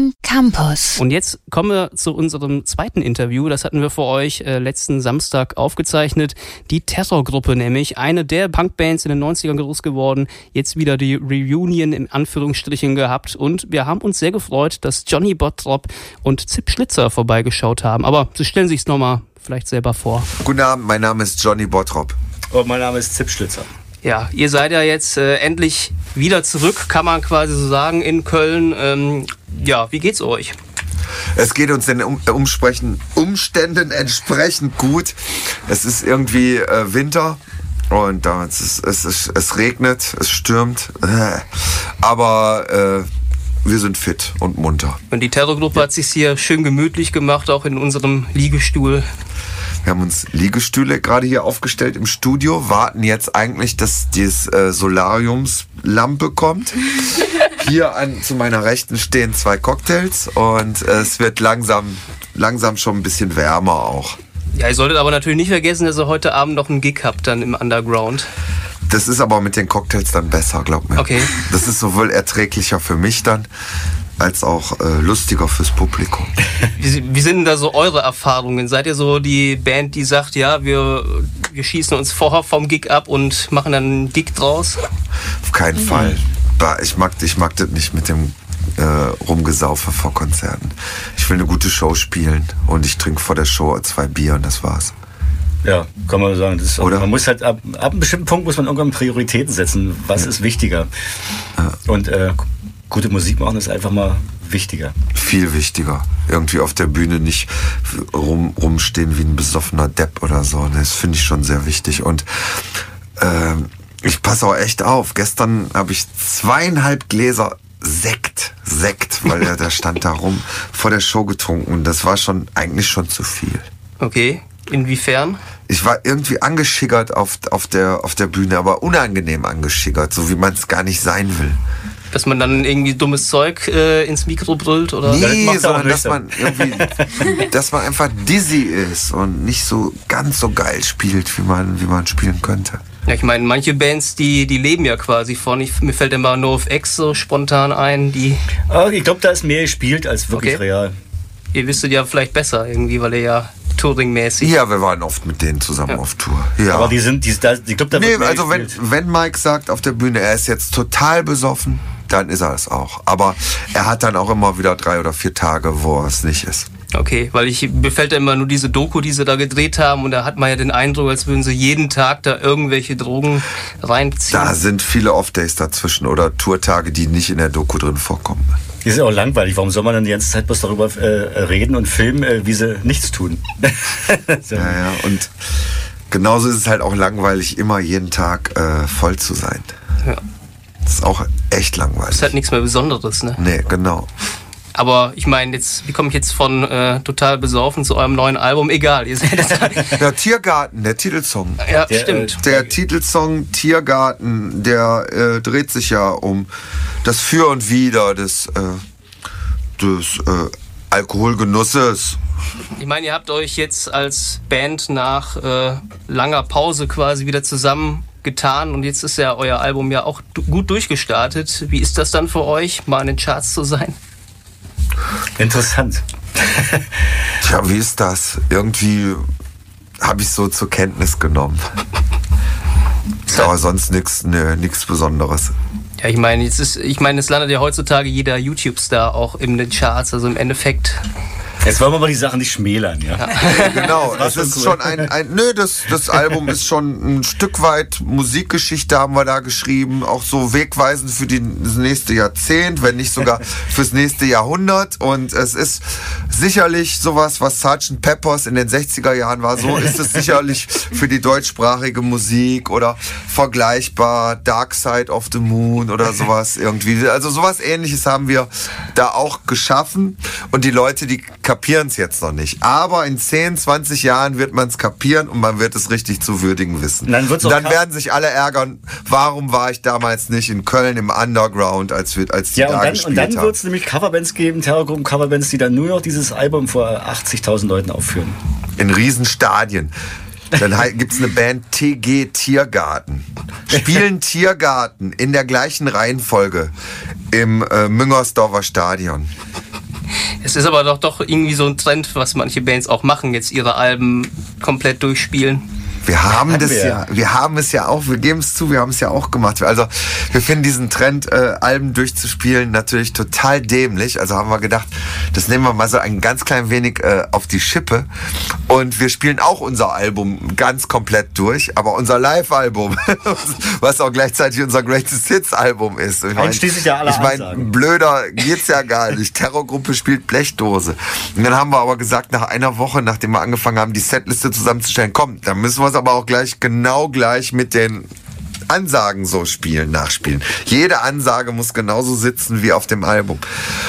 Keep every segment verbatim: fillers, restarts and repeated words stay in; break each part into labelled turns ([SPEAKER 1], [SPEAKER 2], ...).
[SPEAKER 1] Köln Campus.
[SPEAKER 2] Und jetzt kommen wir zu unserem zweiten Interview. Das hatten wir für euch äh, letzten Samstag aufgezeichnet. Die Terrorgruppe nämlich, eine der Punkbands in den neunzigern groß geworden, jetzt wieder die Reunion in Anführungsstrichen gehabt. Und wir haben uns sehr gefreut, dass Johnny Bottrop und Zip Schlitzer vorbeigeschaut haben. Aber sie stellen sich es nochmal vielleicht selber vor.
[SPEAKER 3] Guten Abend, mein Name ist Johnny Bottrop.
[SPEAKER 4] Und mein Name ist Zip Schlitzer.
[SPEAKER 2] Ja, ihr seid ja jetzt äh, endlich wieder zurück, kann man quasi so sagen, in Köln. Ähm, ja, wie geht's euch?
[SPEAKER 3] Es geht uns den um, Umsprechen, Umständen entsprechend gut. Es ist irgendwie äh, Winter und äh, es, ist, es, ist, es regnet, es stürmt. Äh, aber äh, wir sind fit und munter.
[SPEAKER 2] Und die Terrorgruppe hat sich hier schön gemütlich gemacht, auch in unserem Liegestuhl.
[SPEAKER 3] Wir haben uns Liegestühle gerade hier aufgestellt im Studio, warten jetzt eigentlich, dass die äh, Solariumslampe kommt. Hier an, zu meiner Rechten stehen zwei Cocktails und äh, es wird langsam, langsam schon ein bisschen wärmer auch.
[SPEAKER 2] Ja, ihr solltet aber natürlich nicht vergessen, dass ihr heute Abend noch einen Gig habt dann im Underground.
[SPEAKER 3] Das ist aber mit den Cocktails dann besser, glaub mir.
[SPEAKER 2] Okay.
[SPEAKER 3] Das ist sowohl erträglicher für mich dann, als auch äh, lustiger fürs Publikum.
[SPEAKER 2] Wie, wie sind denn da so eure Erfahrungen? Seid ihr so die Band, die sagt, ja, wir, wir schießen uns vorher vom Gig ab und machen dann einen Gig draus?
[SPEAKER 3] Auf keinen mhm. Fall. Ich mag, ich mag das nicht mit dem äh, Rumgesaufe vor Konzerten. Ich will eine gute Show spielen und ich trinke vor der Show zwei Bier und das war's.
[SPEAKER 4] Ja, kann man sagen. Das ist,
[SPEAKER 3] Oder?
[SPEAKER 4] Man muss halt ab, ab einem bestimmten Punkt muss man irgendwann Prioritäten setzen. Was ja. ist wichtiger? Ja. Und äh, gute Musik machen ist einfach mal wichtiger. Viel
[SPEAKER 3] wichtiger. Irgendwie auf der Bühne nicht rum, rumstehen wie ein besoffener Depp oder so. Das finde ich schon sehr wichtig. Und äh, ich passe auch echt auf. Gestern habe ich zweieinhalb Gläser Sekt, Sekt, weil der, der stand da rum, vor der Show getrunken. Und das war schon eigentlich schon zu viel.
[SPEAKER 2] Okay. Inwiefern?
[SPEAKER 3] Ich war irgendwie angeschickert auf, auf, der, auf der Bühne, aber unangenehm angeschickert, so wie man es gar nicht sein will.
[SPEAKER 2] Dass man dann irgendwie dummes Zeug äh, ins Mikro brüllt? Oder?
[SPEAKER 3] Nee, sondern dass man irgendwie, dass man einfach dizzy ist und nicht so ganz so geil spielt, wie man, wie man spielen könnte.
[SPEAKER 2] Ja, ich meine, manche Bands, die, die leben ja quasi von. Ich, mir fällt immer NoFX so spontan ein, die...
[SPEAKER 4] Oh, ich glaube, da ist mehr gespielt als wirklich okay. real.
[SPEAKER 2] Ihr wüsstet ja vielleicht besser irgendwie, weil ihr ja touringmäßig...
[SPEAKER 3] Ja, wir waren oft mit denen zusammen ja. auf Tour. Ja.
[SPEAKER 4] Aber die sind... Die, die, ich glaube, da
[SPEAKER 3] nee, also wenn, wenn Mike sagt auf der Bühne, er ist jetzt total besoffen, dann ist er es auch. Aber er hat dann auch immer wieder drei oder vier Tage, wo er es nicht ist.
[SPEAKER 2] Okay, weil ich, mir fällt ja immer nur diese Doku, die sie da gedreht haben, und da hat man ja den Eindruck, als würden sie jeden Tag da irgendwelche Drogen reinziehen.
[SPEAKER 3] Da sind viele Off-Days dazwischen oder Tourtage, die nicht in der Doku drin vorkommen.
[SPEAKER 4] Die sind auch langweilig. Warum soll man dann die ganze Zeit bloß darüber äh, reden und filmen, äh, wie sie nichts tun?
[SPEAKER 3] so. Ja, ja, und genauso ist es halt auch langweilig, immer jeden Tag äh, voll zu sein.
[SPEAKER 2] Ja.
[SPEAKER 3] Das ist auch echt langweilig.
[SPEAKER 2] Das ist halt nichts mehr Besonderes, ne?
[SPEAKER 3] Nee, genau.
[SPEAKER 2] Aber ich meine, jetzt, wie komme ich jetzt von äh, total besoffen zu eurem neuen Album? Egal, ihr seid das.
[SPEAKER 3] Ja, Tiergarten, der Titelsong.
[SPEAKER 2] Ja,
[SPEAKER 3] der,
[SPEAKER 2] stimmt.
[SPEAKER 3] Der äh, Titelsong Tiergarten, der äh, dreht sich ja um das Für und Wider des, äh, des äh, Alkoholgenusses.
[SPEAKER 2] Ich meine, ihr habt euch jetzt als Band nach äh, langer Pause quasi wieder zusammengetan und jetzt ist ja euer Album ja auch d- gut durchgestartet. Wie ist das dann für euch, mal in den Charts zu sein?
[SPEAKER 4] Interessant.
[SPEAKER 3] Tja, wie ist das? Irgendwie habe ich so zur Kenntnis genommen. Aber sonst nichts ne, nix Besonderes.
[SPEAKER 2] Ja, ich meine, jetzt ist, ich meine, es landet ja heutzutage jeder YouTube-Star auch in den Charts, also im Endeffekt.
[SPEAKER 4] Jetzt wollen wir mal die Sachen nicht schmälern, ja.
[SPEAKER 3] ja genau, es ist cool. schon ein, ein nö, das, das Album ist schon ein Stück weit Musikgeschichte haben wir da geschrieben, auch so wegweisend für die, das nächste Jahrzehnt, wenn nicht sogar fürs nächste Jahrhundert. Und es ist sicherlich sowas, was Sergeant Peppers in den sechziger Jahren war, so ist es sicherlich für die deutschsprachige Musik oder vergleichbar Dark Side of the Moon oder sowas irgendwie. Also sowas Ähnliches haben wir da auch geschaffen und die Leute, die kapieren es jetzt noch nicht. Aber in zehn, zwanzig Jahren wird man es kapieren und man wird es richtig zu würdigen wissen.
[SPEAKER 4] Dann, wird's auch
[SPEAKER 3] dann werden sich alle ärgern, warum war ich damals nicht in Köln im Underground, als, wir, als die
[SPEAKER 4] ja,
[SPEAKER 3] da
[SPEAKER 4] und dann,
[SPEAKER 3] gespielt
[SPEAKER 4] und dann
[SPEAKER 3] haben.
[SPEAKER 4] wird es nämlich Coverbands geben, Terrorgruppen-Coverbands, die dann nur noch dieses Album vor achtzigtausend Leuten aufführen.
[SPEAKER 3] In Riesenstadien. Dann gibt es eine Band T G Tiergarten. Spielen Tiergarten in der gleichen Reihenfolge im äh, Müngersdorfer Stadion.
[SPEAKER 2] Es ist aber doch doch irgendwie so ein Trend, was manche Bands auch machen, jetzt ihre Alben komplett durchspielen.
[SPEAKER 3] Wir haben, haben das
[SPEAKER 4] wir.
[SPEAKER 3] ja, wir haben es ja auch, wir geben es zu, wir haben es ja auch gemacht. Also wir finden diesen Trend, äh, Alben durchzuspielen, natürlich total dämlich. Also haben wir gedacht, das nehmen wir mal so ein ganz klein wenig äh, auf die Schippe. Und wir spielen auch unser Album ganz komplett durch, aber unser Live-Album, was auch gleichzeitig unser Greatest Hits-Album ist. Ich mein,
[SPEAKER 4] Einschließlich ja alle
[SPEAKER 3] Ich meine, blöder geht's ja gar nicht. Terrorgruppe spielt Blechdose. Und dann haben wir aber gesagt, nach einer Woche, nachdem wir angefangen haben, die Setliste zusammenzustellen, komm, dann müssen wir es aber auch gleich genau gleich mit den Ansagen so spielen, nachspielen. Jede Ansage muss genauso sitzen wie auf dem Album.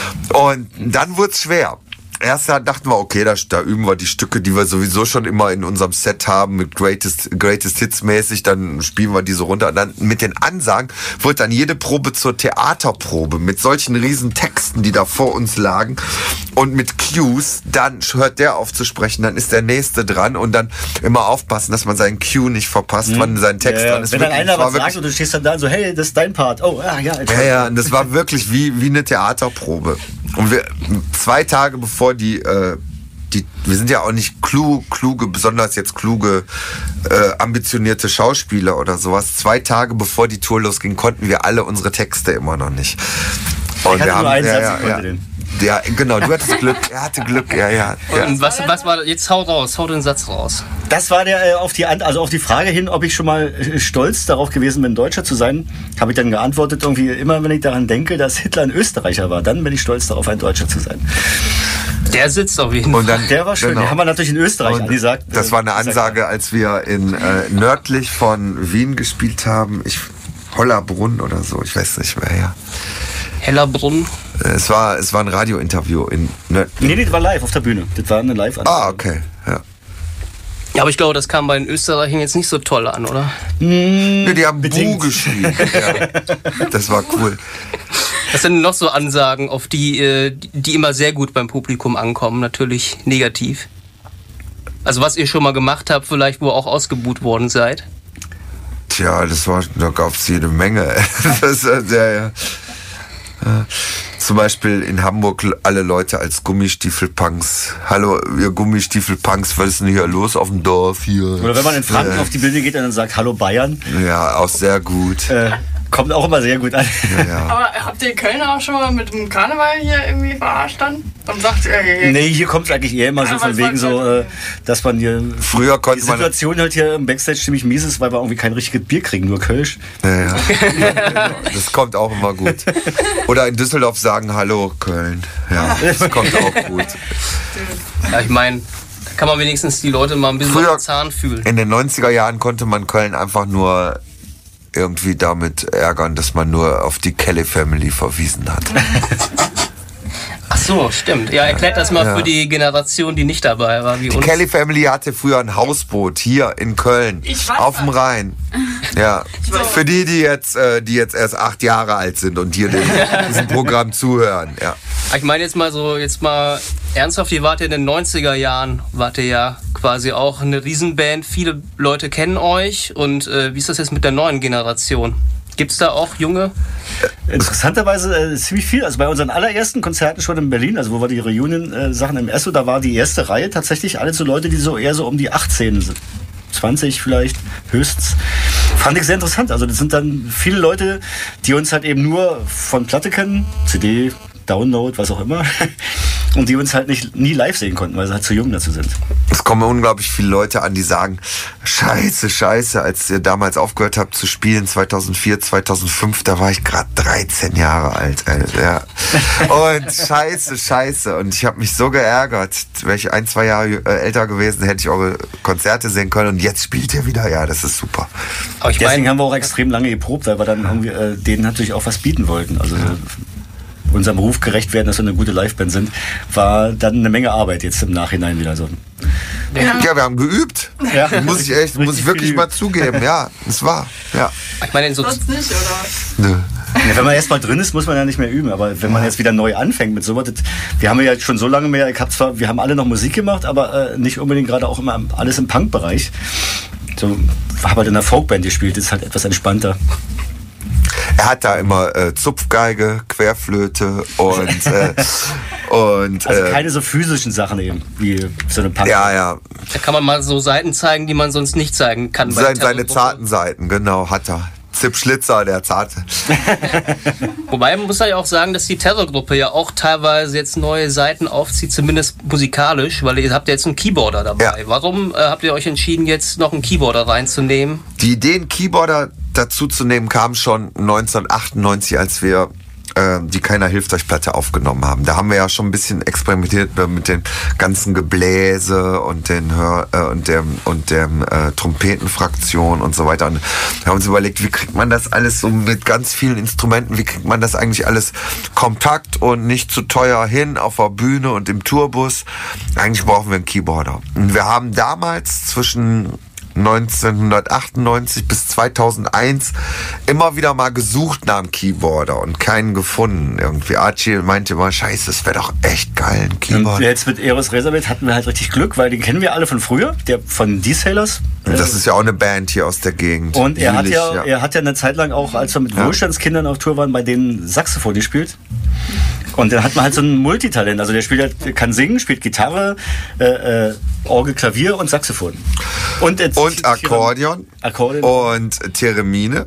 [SPEAKER 3] Und dann wurde es schwer. Erst dachten wir, okay, da, da üben wir die Stücke, die wir sowieso schon immer in unserem Set haben, mit Greatest, Greatest Hits mäßig, dann spielen wir die so runter. Und dann mit den Ansagen wurde dann jede Probe zur Theaterprobe, mit solchen riesen Texten, die da vor uns lagen und mit Cues. Dann hört der auf zu sprechen, dann ist der Nächste dran und dann immer aufpassen, dass man seinen Cue nicht verpasst, mhm. wann sein Text
[SPEAKER 4] ja,
[SPEAKER 3] dran ist.
[SPEAKER 4] Wenn dann einer was sagt und du stehst dann da und so, hey, das ist dein Part. Oh, ja, ja.
[SPEAKER 3] Ja, ja, und das war wirklich wie, wie eine Theaterprobe. Und wir, zwei Tage bevor die, äh, die, wir sind ja auch nicht klug, kluge, besonders jetzt kluge, äh, ambitionierte Schauspieler oder sowas. Zwei Tage bevor die Tour losging, konnten wir alle unsere Texte immer noch nicht. Und
[SPEAKER 4] ich hatte
[SPEAKER 3] wir haben,
[SPEAKER 4] nur einen
[SPEAKER 3] ja,
[SPEAKER 4] Satz,
[SPEAKER 3] ja,
[SPEAKER 4] ich konnte
[SPEAKER 3] ja.
[SPEAKER 4] den.
[SPEAKER 3] Ja, genau, du hattest Glück, er hatte Glück, ja, ja. ja.
[SPEAKER 2] Und was, was war, jetzt hau raus, hau den Satz raus.
[SPEAKER 4] Das war der, äh, auf die, also auf die Frage hin, ob ich schon mal äh, stolz darauf gewesen bin, Deutscher zu sein, habe ich dann geantwortet, irgendwie immer, wenn ich daran denke, dass Hitler ein Österreicher war, dann bin ich stolz darauf, ein Deutscher zu sein.
[SPEAKER 2] Der sitzt auf jeden Fall.
[SPEAKER 3] Und dann,
[SPEAKER 4] der war schön,
[SPEAKER 3] genau.
[SPEAKER 4] den haben wir natürlich in Österreich
[SPEAKER 3] Und
[SPEAKER 4] angesagt.
[SPEAKER 3] Das war eine Ansage, als wir in äh, nördlich von Wien gespielt haben, ich, Hollerbrunn oder so, ich weiß nicht mehr, ja.
[SPEAKER 2] Hellerbrunn.
[SPEAKER 3] Es war, es war ein Radiointerview in Nördlich.
[SPEAKER 4] Nee, nee, das war live auf der Bühne. Das war eine Live-Ansage.
[SPEAKER 3] Ah, okay, ja.
[SPEAKER 2] Ja, aber ich glaube, das kam bei den Österreichern jetzt nicht so toll an, oder?
[SPEAKER 3] Mmh, nee, die haben Buh geschrieben. Ja. Das war cool.
[SPEAKER 2] Das sind noch so Ansagen, auf die, die immer sehr gut beim Publikum ankommen, natürlich negativ. Also was ihr schon mal gemacht habt, vielleicht, wo ihr auch ausgebuht worden seid?
[SPEAKER 3] Tja, das war, da gab es jede Menge. Das, ja, ja. Zum Beispiel in Hamburg alle Leute als Gummistiefelpunks. Hallo, ihr Gummistiefelpunks, was ist denn hier los auf dem Dorf hier?
[SPEAKER 4] Oder wenn man in Franken
[SPEAKER 3] äh,
[SPEAKER 4] auf die Bilder geht und dann sagt, hallo Bayern.
[SPEAKER 3] Ja, auch sehr gut.
[SPEAKER 4] Äh, kommt auch immer sehr gut an.
[SPEAKER 3] Ja, ja.
[SPEAKER 1] Aber habt ihr Kölner auch schon mal mit dem Karneval hier irgendwie verarscht dann? Und sagt, äh,
[SPEAKER 4] nee, hier kommt es eigentlich eher immer so
[SPEAKER 1] ja,
[SPEAKER 4] von wegen so, äh, dass man hier...
[SPEAKER 3] Früher konnte
[SPEAKER 4] die
[SPEAKER 3] man...
[SPEAKER 4] Situation halt hier im Backstage ziemlich mies ist, weil wir irgendwie kein richtiges Bier kriegen, nur Kölsch.
[SPEAKER 3] Ja, ja. Das kommt auch immer gut. Oder in Düsseldorf sagen, hallo Köln. Ja, das kommt auch gut.
[SPEAKER 2] Ja, ich meine, da kann man wenigstens die Leute mal ein bisschen
[SPEAKER 3] Früher,
[SPEAKER 2] auf den Zahn fühlen.
[SPEAKER 3] In den neunziger Jahren konnte man Köln einfach nur irgendwie damit ärgern, dass man nur auf die Kelly Family verwiesen hat.
[SPEAKER 2] Ach so, stimmt. Ja, erklärt das mal ja. für die Generation, die nicht dabei war. Wie
[SPEAKER 3] die
[SPEAKER 2] uns.
[SPEAKER 3] Kelly Family hatte früher ein Hausboot hier in Köln, auf dem Rhein. Ja, für die, die jetzt, äh, die jetzt erst acht Jahre alt sind und hier den, diesem Programm zuhören. Ja.
[SPEAKER 2] Ich meine jetzt mal so, jetzt mal ernsthaft, ihr wart ja in den neunziger Jahren, wart ihr ja quasi auch eine Riesenband. Viele Leute kennen euch. Und äh, wie ist das jetzt mit der neuen Generation? Gibt es da auch junge?
[SPEAKER 4] Interessanterweise äh, ziemlich viel. Also bei unseren allerersten Konzerten schon in Berlin, also wo wir die Reunion-Sachen äh, im Esso, da war die erste Reihe tatsächlich alle so Leute, die so eher so um die achtzehn sind. zwanzig vielleicht, höchstens. Fand ich sehr interessant. Also das sind dann viele Leute, die uns halt eben nur von Platte kennen, C D, Download, was auch immer. Und die uns halt nicht nie live sehen konnten, weil sie halt zu jung dazu sind.
[SPEAKER 3] Es kommen unglaublich viele Leute an, die sagen, scheiße, scheiße, als ihr damals aufgehört habt zu spielen, zweitausendvier, zweitausendfünf, da war ich gerade dreizehn Jahre alt. Ja. Und scheiße, scheiße. Und ich habe mich so geärgert. Wäre ich ein, zwei Jahre älter gewesen, hätte ich eure Konzerte sehen können. Und jetzt spielt ihr wieder. Ja, das ist super.
[SPEAKER 4] Aber ich Deswegen mein, haben wir auch extrem lange geprobt, weil wir dann irgendwie äh, denen natürlich auch was bieten wollten. Also ja. unserem Beruf gerecht werden, dass wir eine gute Liveband sind, war dann eine Menge Arbeit jetzt im Nachhinein wieder so.
[SPEAKER 3] Ja, ja wir haben geübt. Ja. Muss ich echt, muss ich wirklich mal zugeben. Ja, es war. Ja.
[SPEAKER 2] Ich meine, so
[SPEAKER 1] sonst nicht, oder?
[SPEAKER 3] Nö.
[SPEAKER 4] Ja, wenn man erst mal drin ist, muss man ja nicht mehr üben. Aber wenn man jetzt wieder neu anfängt mit sowas, wir haben ja schon so lange mehr, ich hab zwar, wir haben alle noch Musik gemacht, aber äh, nicht unbedingt gerade auch immer alles im Punk-Bereich. So, habe halt in einer Folkband gespielt, das ist halt etwas entspannter.
[SPEAKER 3] er hat da immer äh, Zupfgeige, Querflöte und äh, und
[SPEAKER 4] also
[SPEAKER 3] äh,
[SPEAKER 4] keine so physischen Sachen eben, wie so eine Punk.
[SPEAKER 3] Ja, ja.
[SPEAKER 2] Da kann man mal so Seiten zeigen, die man sonst nicht zeigen kann.
[SPEAKER 3] Sein, seine zarten Seiten, genau, hat er. Zip Schlitzer, der Zarte.
[SPEAKER 2] Wobei man muss ja auch sagen, dass die Terrorgruppe ja auch teilweise jetzt neue Seiten aufzieht, zumindest musikalisch, weil ihr habt ja jetzt einen Keyboarder dabei. Ja. Warum äh, habt ihr euch entschieden, jetzt noch einen Keyboarder reinzunehmen?
[SPEAKER 3] Die Idee, einen Keyboarder dazu zu nehmen, kam schon neunzehnhundertachtundneunzig, als wir die Keiner hilft euch Platte aufgenommen haben. Da haben wir ja schon ein bisschen experimentiert mit dem ganzen Gebläse und den Hör äh, und dem und dem äh, Trompetenfraktion und so weiter. Und wir haben uns überlegt, wie kriegt man das alles so mit ganz vielen Instrumenten, wie kriegt man das eigentlich alles kompakt und nicht zu teuer hin auf der Bühne und im Tourbus. Eigentlich brauchen wir einen Keyboarder. Und wir haben damals zwischen neunzehnhundertachtundneunzig bis zweitausendeins immer wieder mal gesucht nach einem Keyboarder und keinen gefunden. Irgendwie Archie meinte immer, scheiße, das wäre doch echt geil, ein Keyboarder.
[SPEAKER 4] Und jetzt mit Eros Razorblade hatten wir halt richtig Glück, weil den kennen wir alle von früher, der von D-Sailors.
[SPEAKER 3] Das ist ja auch eine Band hier aus der Gegend.
[SPEAKER 4] Und er hat ja, ja, er hat ja eine Zeit lang auch, als wir mit ja. Wohlstandskindern auf Tour waren, bei denen Saxophon gespielt. Und dann hat man halt so ein Multitalent. Also der spielt halt, kann singen, spielt Gitarre, äh, äh, Orgel, Klavier und Saxophon. Und, jetzt
[SPEAKER 3] und Akkordeon, Akkordeon und Theremin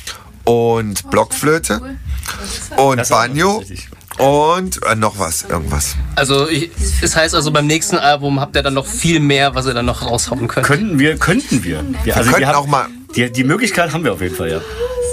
[SPEAKER 3] und oh, Blockflöte cool. und Banjo und äh, noch was, irgendwas.
[SPEAKER 2] Also ich, das heißt also, beim nächsten Album habt ihr dann noch viel mehr, was ihr dann noch raushauen könnt.
[SPEAKER 4] Könnten wir, könnten wir.
[SPEAKER 3] Wir,
[SPEAKER 4] also
[SPEAKER 3] wir könnten
[SPEAKER 4] wir haben,
[SPEAKER 3] auch mal...
[SPEAKER 4] Die, die Möglichkeit haben wir auf jeden Fall, ja.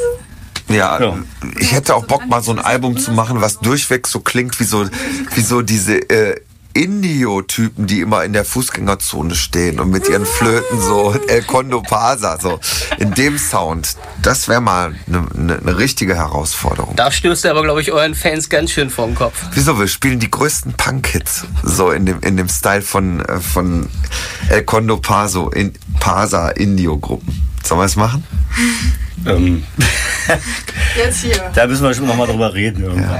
[SPEAKER 3] Ja, ja, ich hätte auch Bock, mal so ein Album zu machen, was durchweg so klingt wie so, wie so diese äh, Indio-Typen, die immer in der Fußgängerzone stehen und mit ihren Flöten so El Condo Pasa, so in dem Sound. Das wäre mal eine ne, ne richtige Herausforderung.
[SPEAKER 2] Da stößt ihr aber, glaube ich, euren Fans ganz schön vor den Kopf.
[SPEAKER 3] Wieso? Wir spielen die größten Punk-Hits, so in dem, in dem Style von, äh, von El Condo Paso, in, Pasa Indio-Gruppen. Sollen wir es machen?
[SPEAKER 4] Ähm.
[SPEAKER 1] Jetzt hier.
[SPEAKER 4] Da müssen wir schon noch mal drüber reden irgendwann.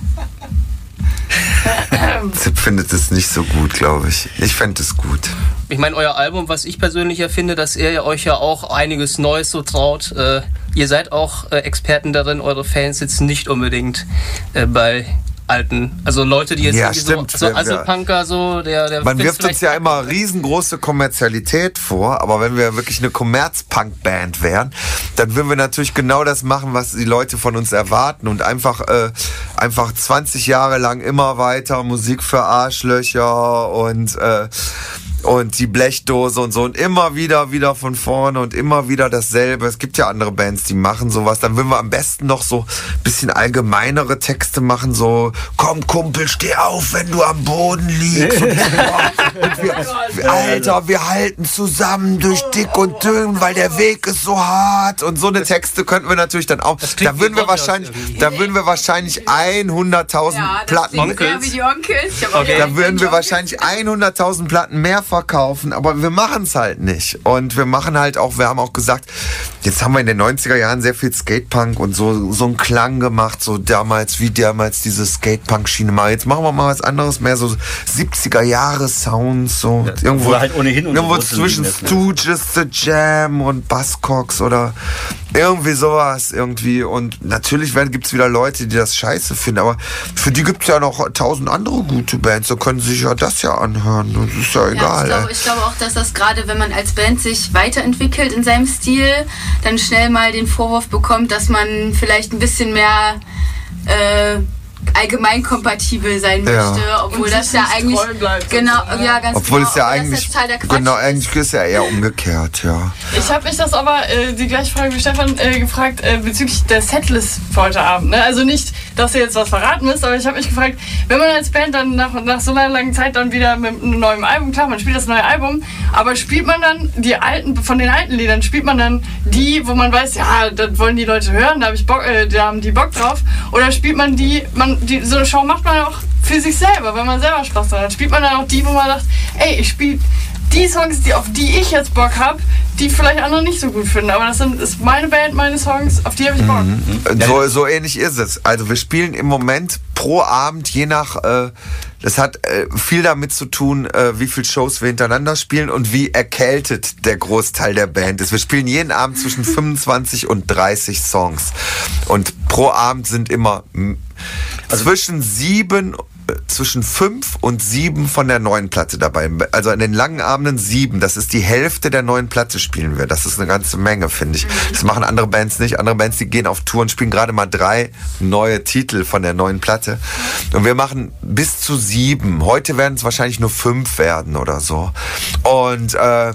[SPEAKER 3] Ja. Zip findet es nicht so gut, glaube ich. Ich fände es gut.
[SPEAKER 2] Ich meine, euer Album, was ich persönlich ja finde, dass ihr euch ja auch einiges Neues so traut. Äh, ihr seid auch äh, Experten darin, eure Fans sitzen nicht unbedingt äh, bei alten, also Leute, die jetzt
[SPEAKER 3] ja,
[SPEAKER 2] so,
[SPEAKER 3] stimmt.
[SPEAKER 2] so Asselpunker, so der, der
[SPEAKER 3] man wirft uns ja immer riesengroße Kommerzialität vor, aber wenn wir wirklich eine Kommerz-Punk-Band wären, dann würden wir natürlich genau das machen, was die Leute von uns erwarten und einfach äh, einfach zwanzig Jahre lang immer weiter Musik für Arschlöcher und äh, und die Blechdose und so und immer wieder, wieder von vorne und immer wieder dasselbe. Es gibt ja andere Bands, die machen sowas. Dann würden wir am besten noch so ein bisschen allgemeinere Texte machen, so komm Kumpel, steh auf, wenn du am Boden liegst. Und, und wir, Alter, wir halten zusammen durch dick und dünn, weil der Weg ist so hart. Und so eine Texte könnten wir natürlich dann auch. Da würden wir wahrscheinlich, da würden wir wahrscheinlich hunderttausend
[SPEAKER 1] ja,
[SPEAKER 3] Platten.
[SPEAKER 1] Onkels. Wie die Onkels.
[SPEAKER 3] Okay. Da würden wir wahrscheinlich hunderttausend Platten mehr verkaufen, aber wir machen es halt nicht. Und wir machen halt auch, wir haben auch gesagt, jetzt haben wir in den neunziger Jahren sehr viel Skatepunk und so, so einen Klang gemacht, so damals, wie damals diese Skatepunk-Schiene mal. Jetzt machen wir mal was anderes, mehr so siebziger Jahre Sounds, so
[SPEAKER 4] ja,
[SPEAKER 3] irgendwo,
[SPEAKER 4] halt ohnehin
[SPEAKER 3] irgendwo zwischen Stooges, The Jam und Buzzcocks oder irgendwie sowas irgendwie. Und natürlich gibt es wieder Leute, die das scheiße finden, aber für die gibt es ja noch tausend andere gute Bands, da können sie sich ja das ja anhören. Das ist ja egal.
[SPEAKER 5] Ja, ich, glaube, ich glaube auch, dass das gerade, wenn man als Band sich weiterentwickelt in seinem Stil, dann schnell mal den Vorwurf bekommt, dass man vielleicht ein bisschen mehr äh, allgemein kompatibel sein möchte,
[SPEAKER 3] ja.
[SPEAKER 5] obwohl das ja eigentlich genau, ja, ganz
[SPEAKER 3] obwohl
[SPEAKER 5] genau,
[SPEAKER 3] es ja eigentlich genau eigentlich ist ja eher umgekehrt, ja.
[SPEAKER 1] Ich habe mich das aber äh, die gleiche Frage wie Stefan äh, gefragt äh, bezüglich der Setlist für heute Abend. Ne? Also nicht, dass ihr jetzt was verraten müsst, aber ich habe mich gefragt, wenn man als Band dann nach, nach so einer langen Zeit dann wieder mit einem neuen Album, klar, man spielt das neue Album, aber spielt man dann die alten, von den alten Liedern, spielt man dann die, wo man weiß, ja, das wollen die Leute hören, da, hab ich Bock, äh, da haben die Bock drauf, oder spielt man die, man Die, so eine Show macht man auch für sich selber, wenn man selber Spaß daran hat. Spielt man dann auch die, wo man sagt, ey, ich spiele die Songs, die, auf die ich jetzt Bock habe, die vielleicht andere nicht so gut finden. Aber das sind, ist meine Band, meine Songs, auf die habe ich Bock.
[SPEAKER 3] Mhm. So, so ähnlich ist es. Also wir spielen im Moment pro Abend, je nach, äh, das hat äh, viel damit zu tun, äh, wie viele Shows wir hintereinander spielen und wie erkältet der Großteil der Band ist. Wir spielen jeden Abend zwischen fünfundzwanzig und dreißig Songs. Und pro Abend sind immer m- also zwischen sieben zwischen fünf und sieben von der neuen Platte dabei. Also an den langen Abenden sieben. Das ist die Hälfte der neuen Platte spielen wir. Das ist eine ganze Menge, finde ich. Das machen andere Bands nicht. Andere Bands, die gehen auf Tour und spielen gerade mal drei neue Titel von der neuen Platte. Und wir machen bis zu sieben. Heute werden es wahrscheinlich nur fünf werden oder so. Und äh,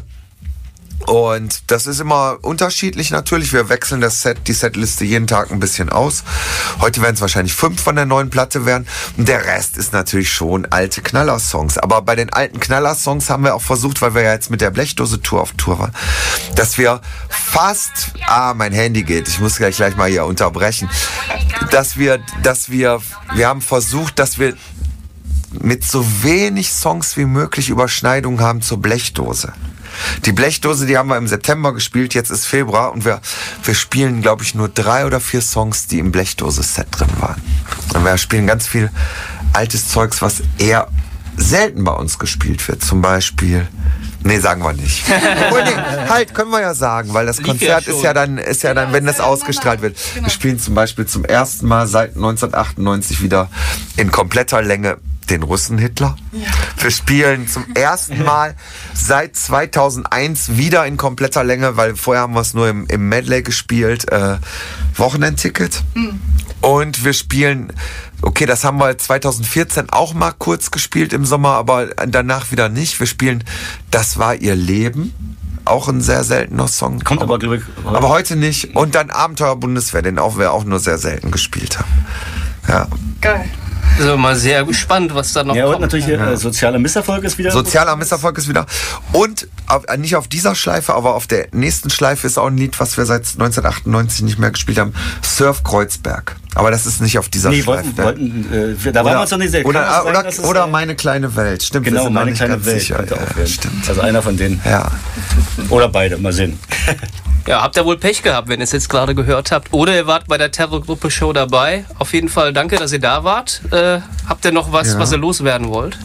[SPEAKER 3] Und das ist immer unterschiedlich natürlich. Wir wechseln das Set, die Setliste jeden Tag ein bisschen aus. Heute werden es wahrscheinlich fünf von der neuen Platte werden. Und der Rest ist natürlich schon alte Knaller-Songs. Aber bei den alten Knaller-Songs haben wir auch versucht, weil wir ja jetzt mit der Blechdose-Tour auf Tour waren, dass wir fast, ah, mein Handy geht, ich muss gleich, gleich mal hier unterbrechen, dass wir, dass wir, wir haben versucht, dass wir mit so wenig Songs wie möglich Überschneidungen haben zur Blechdose. Die Blechdose, die haben wir im September gespielt, jetzt ist Februar und wir, wir spielen, glaube ich, nur drei oder vier Songs, die im Blechdose-Set drin waren. Und wir spielen ganz viel altes Zeugs, was eher selten bei uns gespielt wird. Zum Beispiel, nee, sagen wir nicht. Obwohl, nee, halt, können wir ja sagen, weil das
[SPEAKER 2] Lief
[SPEAKER 3] Konzert
[SPEAKER 2] ja
[SPEAKER 3] ist ja dann, ist ja dann, wenn das ausgestrahlt wird.
[SPEAKER 1] Genau.
[SPEAKER 3] Wir spielen zum Beispiel zum ersten Mal seit neunzehnhundertachtundneunzig wieder in kompletter Länge den Russen Hitler. Ja. Wir spielen zum ersten Mal seit zweitausendeins wieder in kompletter Länge, weil vorher haben wir es nur im, im Medley gespielt, äh, Wochenendticket. Mhm. Und wir spielen, okay, das haben wir zweitausendvierzehn auch mal kurz gespielt im Sommer, aber danach wieder nicht. Wir spielen Das war ihr Leben. Auch ein sehr seltener Song.
[SPEAKER 4] Kommt aber, glaube ich,
[SPEAKER 3] aber heute nicht. Und dann Abenteuer Bundeswehr, den auch wir auch nur sehr selten gespielt haben. Ja.
[SPEAKER 1] Geil.
[SPEAKER 2] Also mal sehr gespannt, was da noch
[SPEAKER 4] ja,
[SPEAKER 2] kommt.
[SPEAKER 4] Und natürlich äh, ja. sozialer Misserfolg ist wieder.
[SPEAKER 3] Sozialer Misserfolg ist wieder. Und auf, nicht auf dieser Schleife, aber auf der nächsten Schleife ist auch ein Lied, was wir seit neunzehnhundertachtundneunzig nicht mehr gespielt haben. Surf Kreuzberg. Aber das ist nicht auf dieser nee, Schleife.
[SPEAKER 4] Wollten, wollten, äh, da waren wir uns noch nicht sehr
[SPEAKER 3] Oder,
[SPEAKER 4] klar,
[SPEAKER 3] oder,
[SPEAKER 4] sein,
[SPEAKER 3] oder
[SPEAKER 4] es,
[SPEAKER 3] Meine kleine Welt. Stimmt,
[SPEAKER 4] genau,
[SPEAKER 3] wir sind
[SPEAKER 4] Meine
[SPEAKER 3] nicht
[SPEAKER 4] kleine
[SPEAKER 3] ganz
[SPEAKER 4] Welt
[SPEAKER 3] sicher.
[SPEAKER 4] könnte
[SPEAKER 3] Ja,
[SPEAKER 4] auch werden.
[SPEAKER 3] Stimmt.
[SPEAKER 4] Also einer von denen.
[SPEAKER 3] Ja.
[SPEAKER 4] Oder beide, mal sehen.
[SPEAKER 2] Ja, habt ihr wohl Pech gehabt, wenn ihr es jetzt gerade gehört habt. Oder ihr wart bei der Terrorgruppe-Show dabei. Auf jeden Fall danke, dass ihr da wart. Äh, habt ihr noch was,
[SPEAKER 3] ja.
[SPEAKER 2] was ihr loswerden wollt?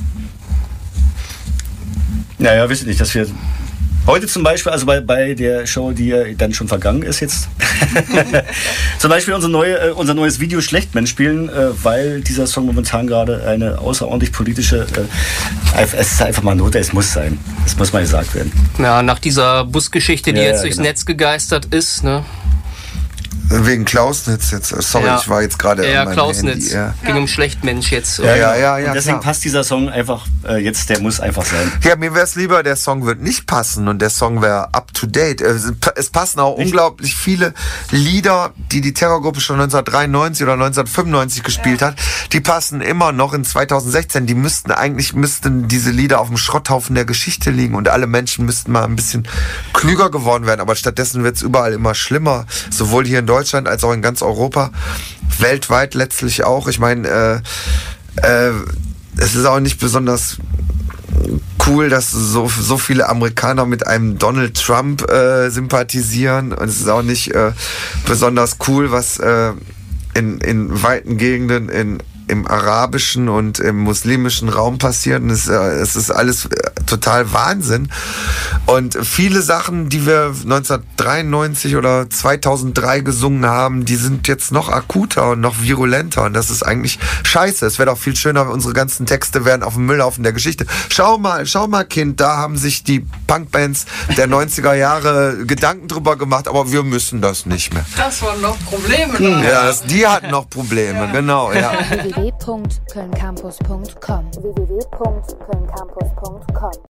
[SPEAKER 4] Naja, wisst ihr nicht, dass wir heute zum Beispiel, also bei, bei der Show, die ja dann schon vergangen ist jetzt, zum Beispiel unser, neue, unser neues Video Schlechtmensch spielen, äh, weil dieser Song momentan gerade eine außerordentlich politische, äh, es ist einfach mal Note, es muss sein. Es muss mal gesagt werden.
[SPEAKER 2] Ja, nach dieser Busgeschichte, die
[SPEAKER 4] ja,
[SPEAKER 2] jetzt
[SPEAKER 4] ja,
[SPEAKER 2] durchs
[SPEAKER 4] genau.
[SPEAKER 2] Netz gegeistert ist, ne?
[SPEAKER 3] Wegen Klausnitz jetzt. Sorry,
[SPEAKER 2] ja.
[SPEAKER 3] ich war jetzt gerade
[SPEAKER 2] Ja,
[SPEAKER 3] an meinem
[SPEAKER 2] Klausnitz.
[SPEAKER 3] Handy. Ja.
[SPEAKER 2] Ging um Schlechtmensch jetzt.
[SPEAKER 3] Ja, ja, ja, ja,
[SPEAKER 4] und deswegen
[SPEAKER 3] klar.
[SPEAKER 4] passt dieser Song einfach äh, jetzt, der muss einfach sein.
[SPEAKER 3] Ja, mir wäre es lieber, der Song wird nicht passen und der Song wäre up to date. Es passen auch
[SPEAKER 4] nicht?
[SPEAKER 3] unglaublich viele Lieder, die die Terrorgruppe schon neunzehnhundertdreiundneunzig oder neunzehnhundertfünfundneunzig gespielt ja. hat. Die passen immer noch in zweitausendsechzehn. Die müssten eigentlich, müssten diese Lieder auf dem Schrotthaufen der Geschichte liegen und alle Menschen müssten mal ein bisschen klüger geworden werden. Aber stattdessen wird es überall immer schlimmer. Sowohl hier in Deutschland als auch in ganz Europa, weltweit letztlich auch. Ich meine, äh, äh, es ist auch nicht besonders cool, dass so, so viele Amerikaner mit einem Donald Trump äh, sympathisieren. Und es ist auch nicht äh, besonders cool, was äh, in, in weiten Gegenden in im arabischen und im muslimischen Raum passiert. Und es, äh, es ist alles äh, total Wahnsinn. Und viele Sachen, die wir neunzehnhundertdreiundneunzig oder zweitausenddrei gesungen haben, die sind jetzt noch akuter und noch virulenter. Und das ist eigentlich scheiße. Es wäre doch viel schöner, wenn unsere ganzen Texte wären auf dem Müllhaufen der Geschichte. Schau mal, schau mal, Kind, da haben sich die Punkbands der neunziger Jahre Gedanken drüber gemacht, aber wir müssen das nicht mehr.
[SPEAKER 1] Das waren noch Probleme.
[SPEAKER 3] Hm, ja, das, die hatten noch Probleme, ja. Genau, ja.
[SPEAKER 6] w w w punkt köln campus punkt com w w w punkt köln campus punkt com